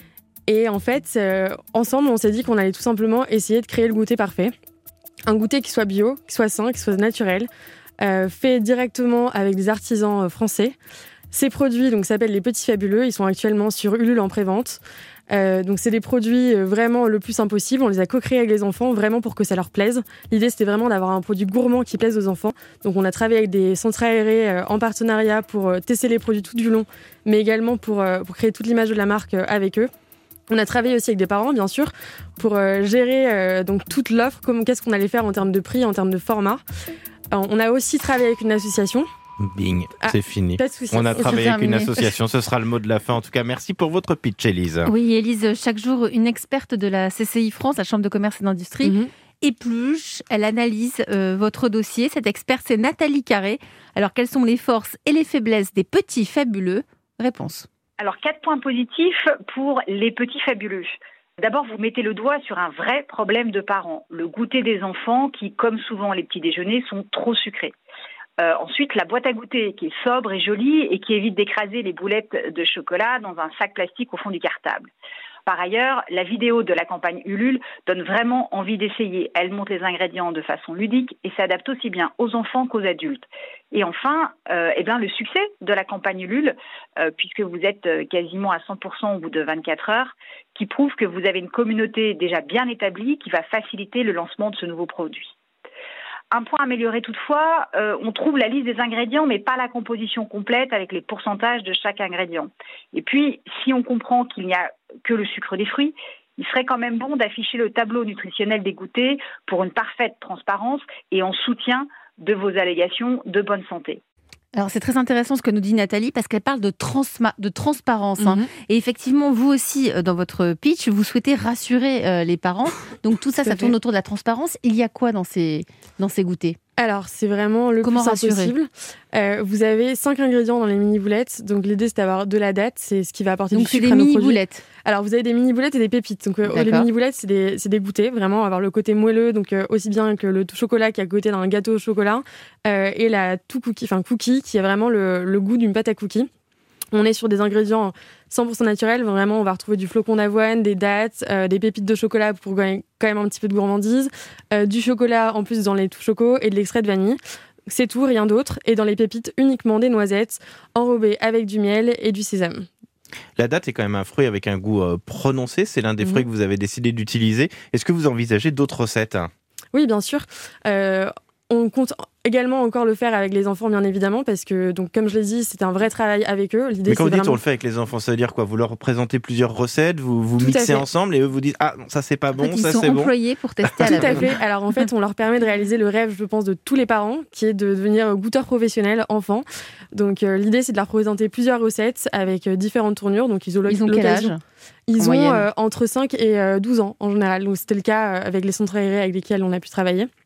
Et en fait, euh, ensemble, on s'est dit qu'on allait tout simplement essayer de créer le goûter parfait. Un goûter qui soit bio, qui soit sain, qui soit naturel, Euh, fait directement avec des artisans euh, français. Ces produits donc, s'appellent les Petits Fabuleux. Ils sont actuellement sur Ulule en pré-vente. Euh, donc, c'est des produits euh, vraiment le plus simple possible. On les a co-créés avec les enfants, vraiment pour que ça leur plaise. L'idée, c'était vraiment d'avoir un produit gourmand qui plaise aux enfants. Donc, on a travaillé avec des centres aérés euh, en partenariat pour euh, tester les produits tout du long, mais également pour, euh, pour créer toute l'image de la marque euh, avec eux. On a travaillé aussi avec des parents, bien sûr, pour euh, gérer euh, donc, toute l'offre, comme, qu'est-ce qu'on allait faire en termes de prix, en termes de format. On a aussi travaillé avec une association. Bing, ah, c'est fini. On a travaillé avec une association, ce sera le mot de la fin. En tout cas, merci pour votre pitch, Élise. Oui, Élise, chaque jour, une experte de la C C I France, la Chambre de commerce et d'industrie, mm-hmm. épluche, elle analyse euh, votre dossier. Cette experte, c'est Nathalie Carré. Alors, quelles sont les forces et les faiblesses des Petits Fabuleux ? Réponse. Alors, quatre points positifs pour les Petits Fabuleux. D'abord, vous mettez le doigt sur un vrai problème de parents, le goûter des enfants qui, comme souvent les petits déjeuners, sont trop sucrés. Euh, ensuite, la boîte à goûter qui est sobre et jolie et qui évite d'écraser les boulettes de chocolat dans un sac plastique au fond du cartable. Par ailleurs, la vidéo de la campagne Ulule donne vraiment envie d'essayer. Elle montre les ingrédients de façon ludique et s'adapte aussi bien aux enfants qu'aux adultes. Et enfin, euh, eh bien, le succès de la campagne Ulule, euh, puisque vous êtes quasiment à cent pour cent au bout de vingt-quatre heures, qui prouve que vous avez une communauté déjà bien établie qui va faciliter le lancement de ce nouveau produit. Un point amélioré toutefois, euh, on trouve la liste des ingrédients, mais pas la composition complète avec les pourcentages de chaque ingrédient. Et puis, si on comprend qu'il n'y a que le sucre des fruits, il serait quand même bon d'afficher le tableau nutritionnel des goûters pour une parfaite transparence et en soutien de vos allégations de bonne santé. Alors, c'est très intéressant ce que nous dit Nathalie, parce qu'elle parle de, transma- de transparence. Hein. Mm-hmm. Et effectivement, vous aussi, dans votre pitch, vous souhaitez rassurer euh, les parents. Donc, tout ça, ça tourne autour de la transparence. Il y a quoi dans ces, dans ces goûters ? Alors, c'est vraiment le Comment plus simple possible. Euh, vous avez cinq ingrédients dans les mini-boulettes. Donc, l'idée, c'est d'avoir de la date. C'est ce qui va apporter donc, du sucre à nos produits. Donc, c'est des mini-boulettes. Alors, vous avez des mini-boulettes et des pépites. Donc, euh, les mini-boulettes, c'est des, c'est des goûters. Vraiment, avoir le côté moelleux. Donc, euh, aussi bien que le chocolat qui est à côté d'un gâteau au chocolat. Euh, et la tout cookie, enfin, cookie, qui est vraiment le, le goût d'une pâte à cookies. On est sur des ingrédients cent pour cent naturels. Vraiment, on va retrouver du flocon d'avoine, des dattes, euh, des pépites de chocolat pour gagner quand même un petit peu de gourmandise, euh, du chocolat en plus dans les tout chocos et de l'extrait de vanille. C'est tout, rien d'autre. Et dans les pépites, uniquement des noisettes enrobées avec du miel et du sésame. La date est quand même un fruit avec un goût euh, prononcé. C'est l'un des mmh. fruits que vous avez décidé d'utiliser. Est-ce que vous envisagez d'autres recettes ? Oui, bien sûr. Euh, on compte également encore le faire avec les enfants, bien évidemment, parce que, donc, comme je l'ai dit, c'est un vrai travail avec eux. L'idée, Mais quand c'est vous dites vraiment... on le fait avec les enfants, ça veut dire quoi ? Vous leur présentez plusieurs recettes, vous, vous mixez ensemble et eux vous disent « Ah, non, ça c'est pas bon, en fait, ça c'est bon ». Ils sont employés pour tester à la Tout à fait. Alors en fait, on leur permet de réaliser le rêve, je pense, de tous les parents, qui est de devenir goûteur professionnel enfant. Donc euh, l'idée, c'est de leur présenter plusieurs recettes avec euh, différentes tournures. Donc ils ont, ils ont quel âge ? Ils ont euh, entre cinq et douze ans en général. Donc c'était le cas avec les centres aérés avec lesquels on a pu travailler.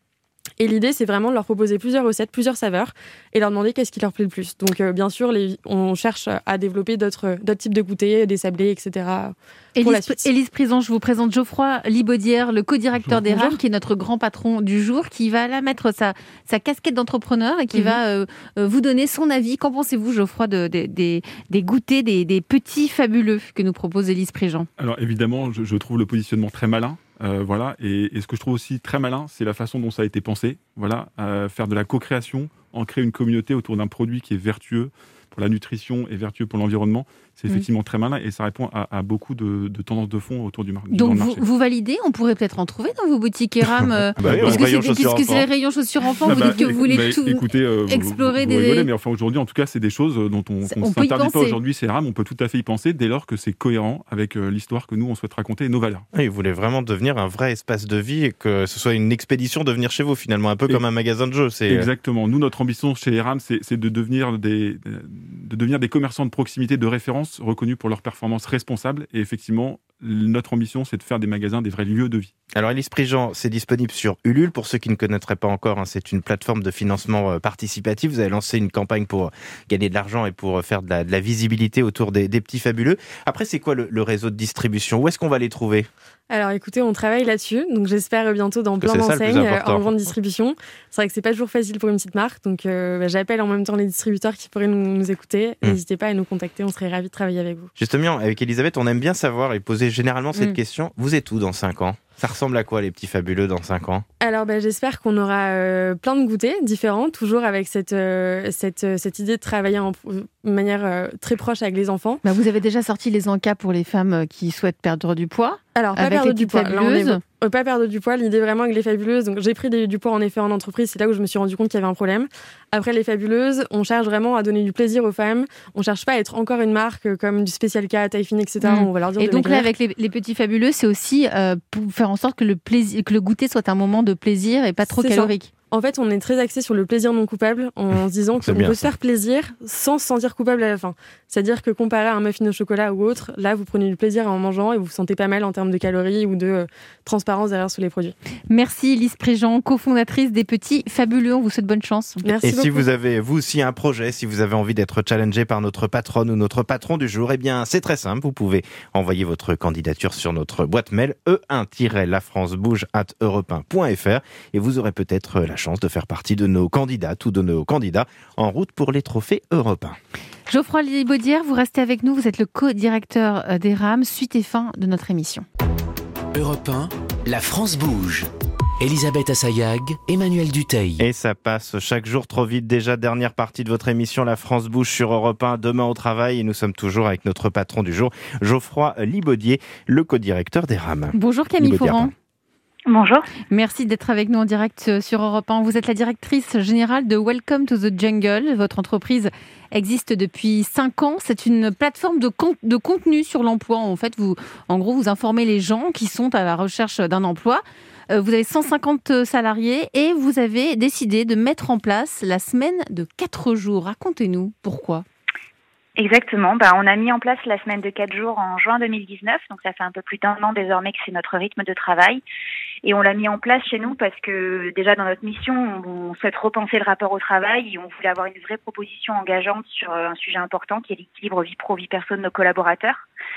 Et l'idée, c'est vraiment de leur proposer plusieurs recettes, plusieurs saveurs, et leur demander qu'est-ce qui leur plaît le plus. Donc, euh, bien sûr, les, on cherche à développer d'autres, d'autres types de goûters, des sablés, et cetera. Élise, Élise Prison, je vous présente Geoffroy Libaudière, le co-directeur d'Eram, qui est notre grand patron du jour, qui va là mettre sa, sa casquette d'entrepreneur et qui mm-hmm. va euh, vous donner son avis. Qu'en pensez-vous, Geoffroy, de, de, de, des goûters, des, des petits fabuleux que nous propose Élise Prison? Alors, évidemment, je, je trouve le positionnement très malin. Euh, voilà, et, et ce que je trouve aussi très malin, c'est la façon dont ça a été pensé. Voilà, euh, faire de la co-création, en créer une communauté autour d'un produit qui est vertueux pour la nutrition et vertueux pour l'environnement. C'est effectivement mmh. très malin et ça répond à, à beaucoup de, de tendances de fond autour du, mar- Donc du vous, marché. vous validez, on pourrait peut-être en trouver dans vos boutiques Eram. Euh, bah oui, puisque, c'est, puisque c'est les rayons chaussures enfants, ah vous bah, dites que vous voulez bah, tout écoutez, euh, explorer. Vous, vous des... rigolez, mais enfin aujourd'hui, en tout cas, c'est des choses dont on ne s'interdit pas aujourd'hui. C'est Eram, on peut tout à fait y penser dès lors que c'est cohérent avec euh, l'histoire que nous on souhaite raconter et nos valeurs. Oui, vous voulez vraiment devenir un vrai espace de vie et que ce soit une expédition de venir chez vous finalement, un peu et comme un magasin de jeux. C'est... Exactement. Nous, notre ambition chez Eram, c'est, c'est de devenir des de devenir des commerçants de proximité de référence reconnus pour leur performance responsable. Et effectivement, notre ambition, c'est de faire des magasins des vrais lieux de vie. Alors, Élise Prigent, c'est disponible sur Ulule. Pour ceux qui ne connaîtraient pas encore, hein, c'est une plateforme de financement participatif. Vous avez lancé une campagne pour gagner de l'argent et pour faire de la, de la visibilité autour des, des petits fabuleux. Après, c'est quoi le, le réseau de distribution? Où est-ce qu'on va les trouver? Alors écoutez, on travaille là-dessus, donc j'espère bientôt dans plein d'enseignes en grande distribution. C'est vrai que c'est pas toujours facile pour une petite marque, donc euh, bah, j'appelle en même temps les distributeurs qui pourraient nous, nous écouter. Mmh. N'hésitez pas à nous contacter, on serait ravis de travailler avec vous. Justement, avec Elisabeth, on aime bien savoir et poser généralement cette mmh. question. Vous êtes où dans cinq ans? Ça ressemble à quoi les petits fabuleux dans cinq ans? Alors bah, j'espère qu'on aura euh, plein de goûters différents, toujours avec cette, euh, cette, euh, cette idée de travailler en euh, manière euh, très proche avec les enfants. Bah, vous avez déjà sorti les encas pour les femmes qui souhaitent perdre du poids. Alors pas perdre du poids, là, on est, euh, pas perdre du poids, l'idée vraiment avec les fabuleuses. Donc j'ai pris des, du poids en effet en entreprise, c'est là où je me suis rendu compte qu'il y avait un problème. Après les fabuleuses, on cherche vraiment à donner du plaisir aux femmes. On cherche pas à être encore une marque comme du Special K, taille fine, et cetera. Mmh. On va leur dire. Et de donc maigrir. là avec les, les petits fabuleux, c'est aussi euh, pour faire en sorte que le plaisir, que le goûter soit un moment de plaisir et pas trop c'est calorique. Ça. En fait, on est très axé sur le plaisir non coupable en se disant qu'on peut se faire plaisir sans se sentir coupable à la fin. C'est-à-dire que comparé à un muffin au chocolat ou autre, là, vous prenez du plaisir en mangeant et vous vous sentez pas mal en termes de calories ou de euh, transparence derrière sur les produits. Merci Lise Prigent, cofondatrice des Petits Fabuleux. On vous souhaite bonne chance. Merci et beaucoup. si vous avez, vous aussi, un projet, si vous avez envie d'être challengé par notre patronne ou notre patron du jour, eh bien, c'est très simple. Vous pouvez envoyer votre candidature sur notre boîte mail e un tiret la france bouge arobase europe un point f r et vous aurez peut-être la chance de faire partie de nos candidates ou de nos candidats en route pour les trophées européens. Geoffroy Libaudière, vous restez avec nous. Vous êtes le co-directeur d'Eram. Suite et fin de notre émission. Europe un, la France bouge. Elisabeth Assayag, Emmanuel Dutheil. Et ça passe chaque jour trop vite. Déjà, dernière partie de votre émission, La France bouge sur Europe un, demain au travail. Et nous sommes toujours avec notre patron du jour, Geoffroy Libaudier, le co-directeur d'Eram. Bonjour Camille Fourant. Bonjour. Merci d'être avec nous en direct sur Europe un. Vous êtes la directrice générale de Welcome to the Jungle. Votre entreprise existe depuis cinq ans. C'est une plateforme de, con- de contenu sur l'emploi. En fait, vous, en gros, vous informez les gens qui sont à la recherche d'un emploi. Vous avez cent cinquante salariés et vous avez décidé de mettre en place la semaine de quatre jours. Racontez-nous pourquoi. Exactement. Bah, on a mis en place la semaine de quatre jours en juin deux mille dix-neuf. Donc, ça fait un peu plus d'un an désormais que c'est notre rythme de travail. Et on l'a mis en place chez nous parce que déjà dans notre mission, on souhaite repenser le rapport au travail et on voulait avoir une vraie proposition engageante sur un sujet important qui est l'équilibre vie pro, vie perso de nos collaborateurs.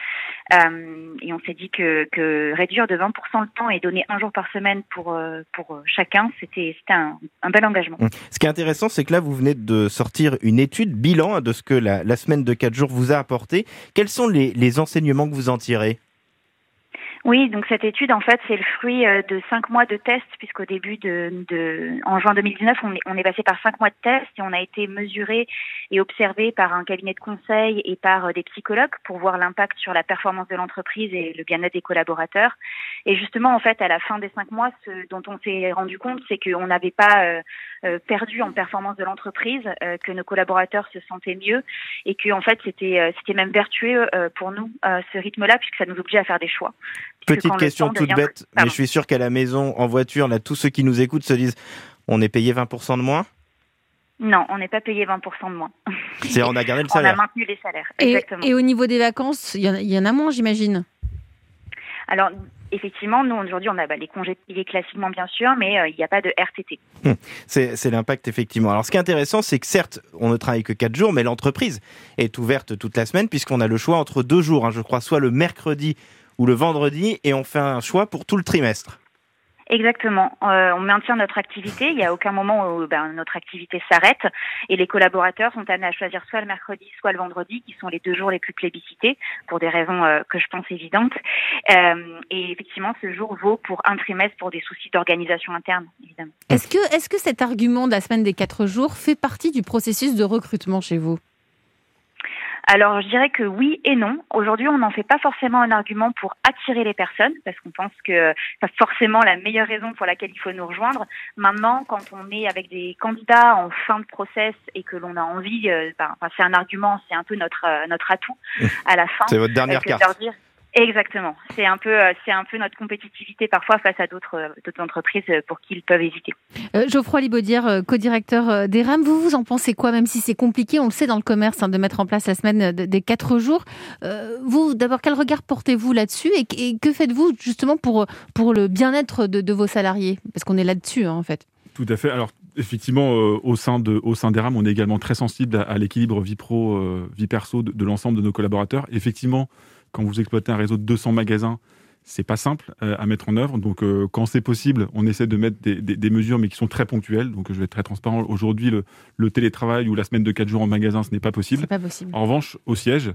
Euh, et on s'est dit que, que réduire de vingt pour cent le temps et donner un jour par semaine pour, pour chacun, c'était, c'était un, un bel engagement. Ce qui est intéressant, c'est que là, vous venez de sortir une étude bilan de ce que la, la semaine de quatre jours vous a apporté. Quels sont les, les enseignements que vous en tirez ? Oui, donc cette étude, en fait, c'est le fruit de cinq mois de tests, puisqu'au début de, de en juin deux mille dix-neuf, on est, on est passé par cinq mois de tests et on a été mesuré et observé par un cabinet de conseil et par des psychologues pour voir l'impact sur la performance de l'entreprise et le bien-être des collaborateurs. Et justement, en fait, à la fin des cinq mois, ce dont on s'est rendu compte, c'est qu'on n'avait pas euh, euh, perdu en performance de l'entreprise, euh, que nos collaborateurs se sentaient mieux et que, en fait, c'était, euh, c'était même vertueux euh, pour nous, euh, ce rythme-là, puisque ça nous obligeait à faire des choix. Petite question toute devient... bête, Pardon. Mais je suis sûr qu'à la maison, en voiture, là, tous ceux qui nous écoutent se disent « on est payé vingt pour cent de moins » ? Non, on n'est pas payé vingt pour cent de moins. C'est, on a gardé le salaire. On a maintenu les salaires, et, exactement. Et au niveau des vacances, il y, y en a moins, j'imagine ? Alors, effectivement, nous, aujourd'hui, on a bah, les congés payés classiquement, bien sûr, mais euh, il n'y a pas de R T T. Hum, c'est, c'est l'impact, effectivement. Alors, ce qui est intéressant, c'est que certes, on ne travaille que quatre jours, mais l'entreprise est ouverte toute la semaine, puisqu'on a le choix entre deux jours, hein, je crois, soit le mercredi ou le vendredi, et on fait un choix pour tout le trimestre. Exactement. Euh, on maintient notre activité. Il n'y a aucun moment où ben, notre activité s'arrête et les collaborateurs sont amenés à choisir soit le mercredi, soit le vendredi, qui sont les deux jours les plus plébiscités pour des raisons euh, que je pense évidentes. Euh, et effectivement, ce jour vaut pour un trimestre pour des soucis d'organisation interne, évidemment. Est-ce que, est-ce que cet argument de la semaine des quatre jours fait partie du processus de recrutement chez vous ? Alors, je dirais que oui et non. Aujourd'hui, on n'en fait pas forcément un argument pour attirer les personnes, parce qu'on pense que c'est forcément la meilleure raison pour laquelle il faut nous rejoindre. Maintenant, quand on est avec des candidats en fin de process et que l'on a envie, euh, ben, c'est un argument, c'est un peu notre euh, notre atout à la fin. C'est votre dernière euh, carte. Leur dire, exactement. C'est un peu, euh, c'est un peu notre compétitivité parfois face à d'autres, euh, d'autres entreprises pour qui ils peuvent hésiter. Euh, Geoffroy Libaudière, euh, co-directeur euh, d'Eram, vous, vous en pensez quoi, même si c'est compliqué, on le sait dans le commerce, hein, de mettre en place la semaine de, des quatre jours. Euh, vous, d'abord, quel regard portez-vous là-dessus et, et que faites-vous justement pour, pour le bien-être de, de vos salariés ? Parce qu'on est là-dessus, hein, en fait. Tout à fait. Alors, effectivement, euh, au sein de au sein d'Eram, on est également très sensible à, à l'équilibre vie pro, euh, vie perso de, de l'ensemble de nos collaborateurs. Effectivement, quand vous exploitez un réseau de deux cents magasins, c'est pas simple euh, à mettre en œuvre. Donc, euh, quand c'est possible, on essaie de mettre des, des, des mesures, mais qui sont très ponctuelles. Donc, je vais être très transparent. Aujourd'hui, le, le télétravail ou la semaine de quatre jours en magasin, ce n'est pas possible. C'est pas possible. En revanche, au siège,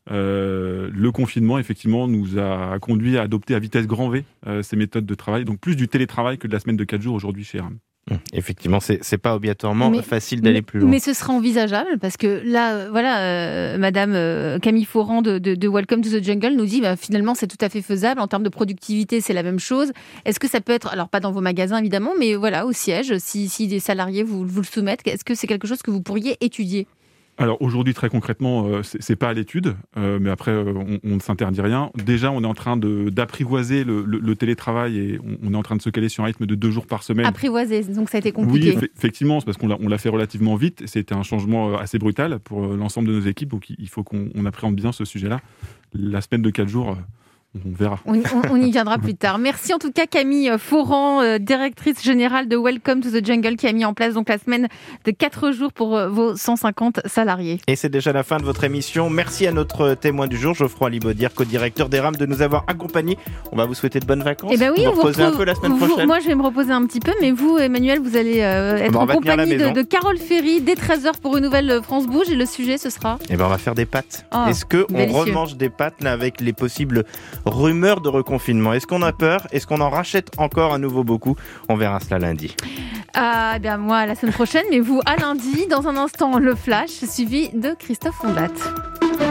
euh, le confinement, effectivement, nous a conduit à adopter à vitesse grand V euh, ces méthodes de travail. Donc, plus du télétravail que de la semaine de quatre jours aujourd'hui chez Eram. Effectivement, c'est, c'est pas obligatoirement mais, facile d'aller mais, plus loin. Mais ce sera envisageable parce que là, euh, voilà, euh, Madame euh, Camille Foran de, de, de Welcome to the Jungle nous dit bah, finalement c'est tout à fait faisable. En termes de productivité, c'est la même chose. Est-ce que ça peut être, alors pas dans vos magasins évidemment, mais voilà, au siège, si, si des salariés vous, vous le soumettent, est-ce que c'est quelque chose que vous pourriez étudier ? Alors aujourd'hui, très concrètement, euh, c'est, c'est pas à l'étude, euh, mais après, euh, on, on ne s'interdit rien. Déjà, on est en train de, d'apprivoiser le, le, le télétravail et on, on est en train de se caler sur un rythme de deux jours par semaine. Apprivoiser, donc ça a été compliqué. Oui, effectivement, c'est parce qu'on l'a, on l'a fait relativement vite. C'était un changement assez brutal pour l'ensemble de nos équipes, donc il faut qu'on on appréhende bien ce sujet-là. La semaine de quatre jours... On verra. On, on, on y viendra plus tard. Merci en tout cas Camille Foran, euh, directrice générale de Welcome to the Jungle, qui a mis en place donc la semaine de quatre jours pour euh, vos cent cinquante salariés. Et c'est déjà la fin de votre émission. Merci à notre témoin du jour, Geoffroy Libaudière, co-directeur d'Eram, de nous avoir accompagnés. On va vous souhaiter de bonnes vacances. Eh ben oui, on va on vous reposer retrouve, un peu la semaine vous, prochaine. Moi, je vais me reposer un petit peu, mais vous, Emmanuel, vous allez euh, être ben, en compagnie de, de Carole Ferry dès treize heures pour une nouvelle France Bouge. Et le sujet, ce sera Eh ben, on va faire des pâtes. Oh, Est-ce qu'on délicieux. remange des pâtes là, avec les possibles rumeurs de reconfinement? Est-ce qu'on a peur? Est-ce qu'on en rachète encore à nouveau beaucoup? On verra cela lundi. Ah, eh bien, moi, la semaine prochaine, mais vous, à lundi. Dans un instant, le flash, suivi de Christophe Fondat.